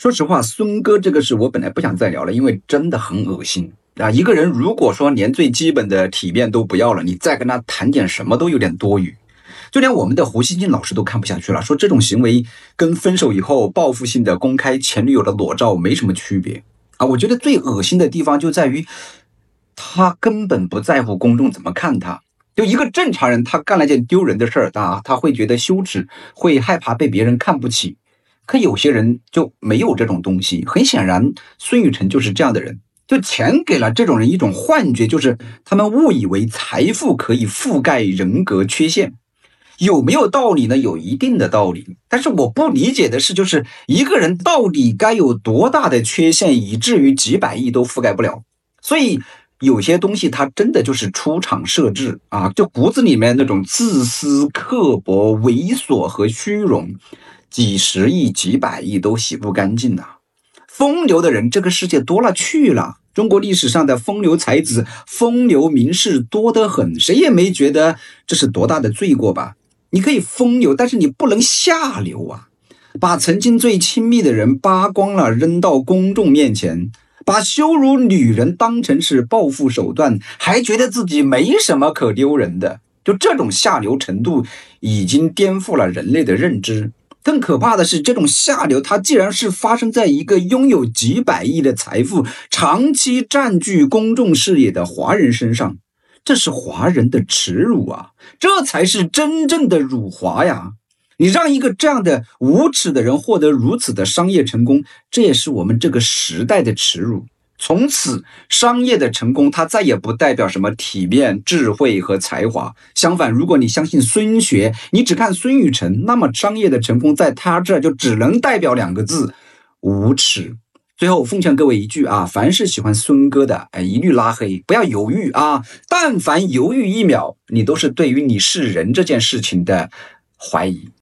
说实话，孙哥这个事我本来不想再聊了，因为真的很恶心啊！一个人如果说连最基本的体面都不要了，你再跟他谈点什么都有点多余。就连我们的胡锡进老师都看不下去了，说这种行为跟分手以后报复性的公开前女友的裸照没什么区别啊！我觉得最恶心的地方就在于，他根本不在乎公众怎么看他。就一个正常人，他干了件丢人的事儿啊，他会觉得羞耻，会害怕被别人看不起。可有些人就没有这种东西，很显然，孙雨晨就是这样的人。就钱给了这种人一种幻觉，就是他们误以为财富可以覆盖人格缺陷。有没有道理呢？有一定的道理。但是我不理解的是，就是一个人到底该有多大的缺陷，以至于几百亿都覆盖不了？所以有些东西它真的就是出厂设置啊，就骨子里面那种自私、刻薄、猥琐和虚荣，几十亿、几百亿都洗不干净呐。风流的人这个世界多了去了，中国历史上的风流才子、风流名士多得很，谁也没觉得这是多大的罪过吧？你可以风流，但是你不能下流啊！把曾经最亲密的人扒光了扔到公众面前，把羞辱女人当成是报复手段，还觉得自己没什么可丢人的，就这种下流程度已经颠覆了人类的认知。更可怕的是，这种下流它既然是发生在一个拥有几百亿的财富、长期占据公众视野的华人身上，这是华人的耻辱啊！这才是真正的辱华呀！你让一个这样的无耻的人获得如此的商业成功，这也是我们这个时代的耻辱。从此，商业的成功它再也不代表什么体面、智慧和才华。相反，如果你相信孙学，你只看孙雨晨，那么商业的成功在他这就只能代表两个字：无耻。最后奉劝各位一句啊，凡是喜欢孙哥的，一律拉黑，不要犹豫啊！但凡犹豫一秒，你都是对于你是人这件事情的怀疑。